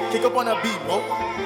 Kick up on a beat, bro.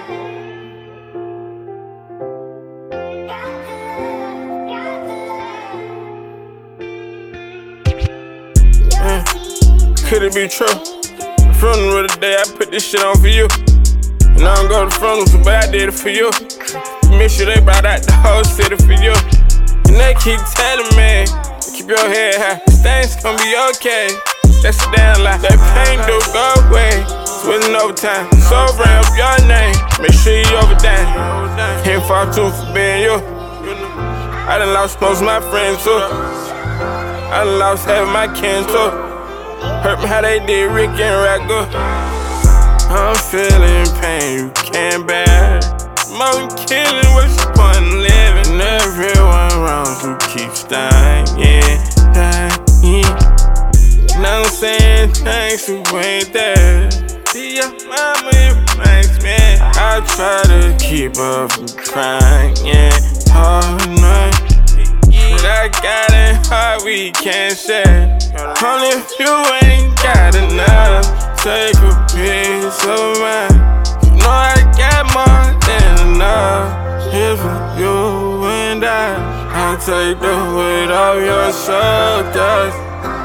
Could it be true? From the other day, I put this shit on for you. And I don't go to front, but I did it for you. Miss you, they brought out the whole city for you. And they keep telling me, keep your head high, things gon' be okay. That's a damn lie, that pain do go away. Switching overtime, so ramp your name, make sure you overdone. Can't fall too for being you. I done lost most of my friends too. I done lost half of my kin too. Hurt me how they did Rick and Ragga. I'm feeling pain you can't bear. More than killing, what's the point in living? And everyone around you keeps dying, dying. Now I'm saying thanks, you ain't there. See your mama, it reminds me. I try to keep her from crying, all night. But I got it hard, we can't share. Only if you ain't got enough, take a piece of mine. You know I got more than enough. If you and I'll take the weight off your shoulders.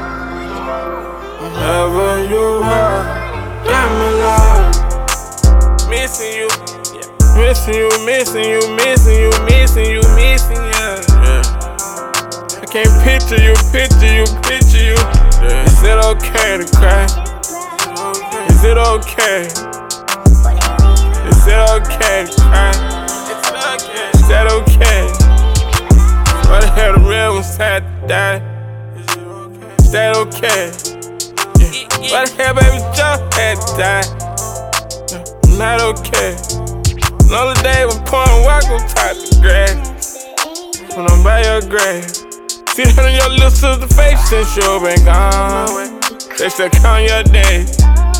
Wherever you are, got me love. Missing you, missing you, missing you, missing you, missing you, missing you. I can't picture you, picture you, picture you. Is it okay to cry? Is it okay? Is it okay to cry? Is that okay? Why the hell the real ones had to die? Is that okay? Why the hell baby Joe had to die? I'm not okay. Another day when pouring walk on top of the grass. When I'm by your grave. See that on your little sister's face since you been gone. They still count your days.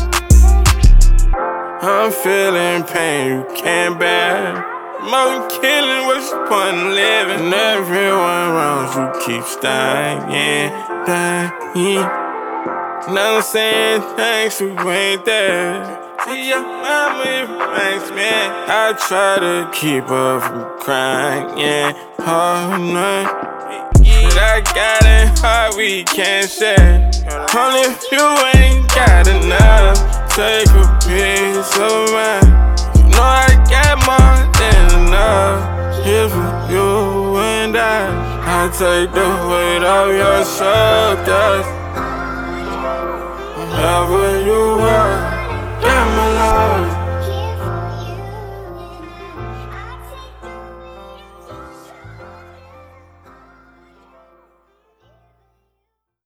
I'm feeling pain you can't bear. More than killing, what's the point in living? And everyone around you keeps dying, dying. Now I'm saying thanks, you ain't there. See your mama, it reminds me. I try to keep her from crying, all night. But I got it hard, we can't share. Only if you ain't got enough, take a piece of mine. You know I got more than enough. If you and I'll take the weight off your shoulders. Wherever you are.